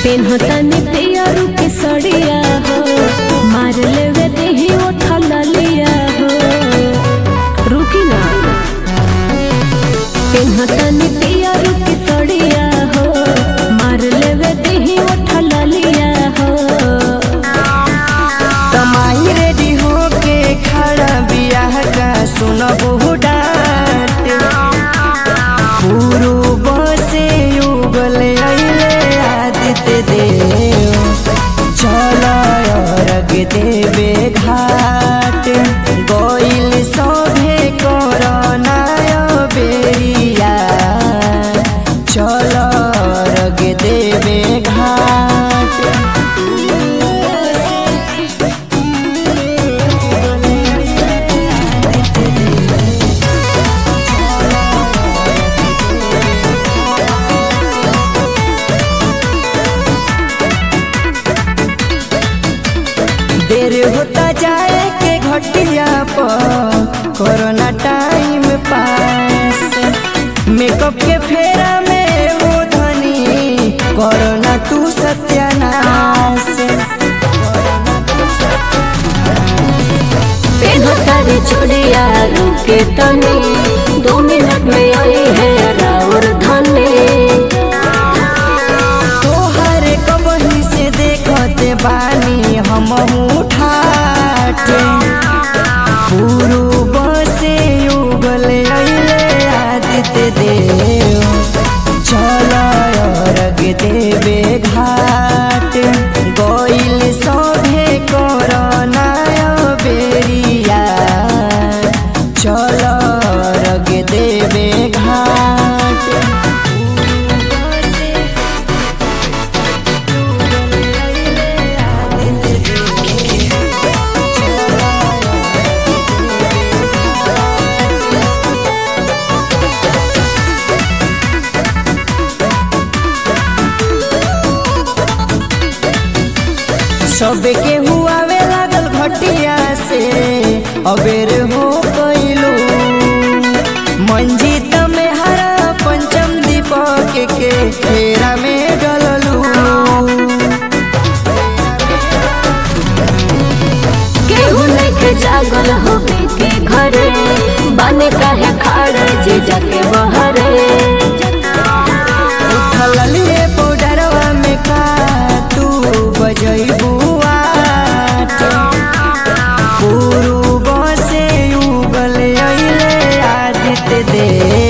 पेन्हतनी पियरू के सड़िया हो, मार लेवे देही उठल लिया हो। रुकी ना, पेन्हतनी पियरू के सड़िया हो, मार लेवे देही उठल लिया हो। तमाई रेडी होके खड़ा बियाह का सुनबहु डांट। पूर्व से युगल अइले आदित्य देव, चल अर्घ देवे घाट। गइल सभे कोरोना बेरिया, चल अर्घ देवे घाट। देर होता जाए के घटिया पर कोरोना टाइम पास। मेकअप के फेरा में हो धनी, कोरोना तू सत्यानाश। पेन्हतनी चूड़िया रुके तनी, 2 मिनट में आई है राउर धनी। तोहर कबही से देखते बानी हमहू ठाठे। पूर्व से युगल अइले आदित्य देव, चल अर्घ देवे घाट। गइल सभे कोरोना बेरिया, चल अर्घ देवे घाट। सबके हुआवे लागल घटिया से, अबेर हो गइलू। मंजित में हरा पंचम दीपक के फेरा में डललू। केहू लेके जागल हो के घरे, बने काहे खाड़े जे जाके बहरे। उठल लिए पाउडरवा में का तू बजैबू आठ। पूर्व से युगल अइले आदित्य देव,